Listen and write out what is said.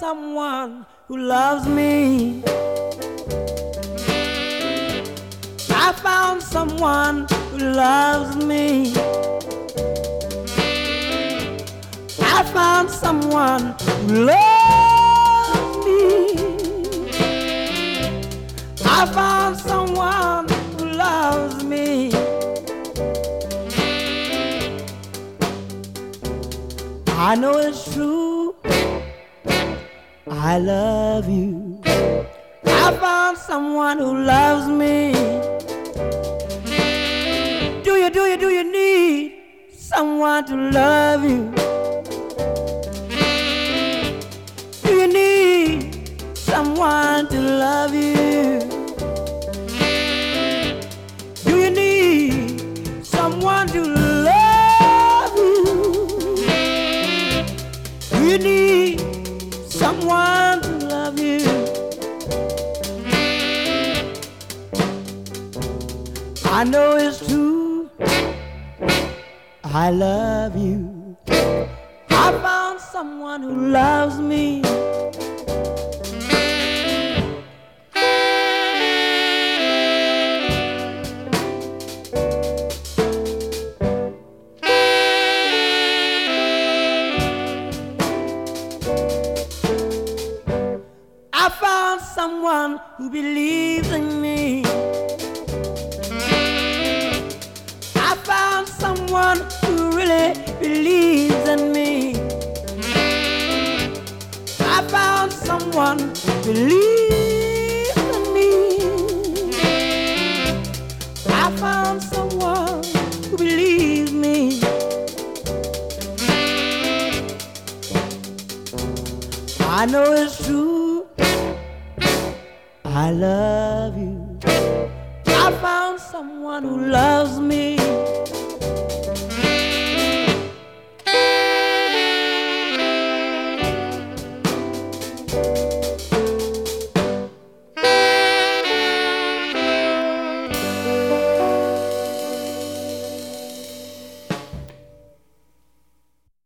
someone who loves me. I found someone who loves me. I found someone who loves me. I found someone who loves me. I know it's true, I love you. I found someone who loves me. Do you need someone to love you? Do you need someone to love you? Do you need someone to love you? Do you need someone to love you? I know it's true, I love you. I found someone who loves me. I found someone who believes in me. I found someone who really believes in me. I found someone who believes in me. I found someone who believes me. I know it's true, I love you. I found someone who loves me.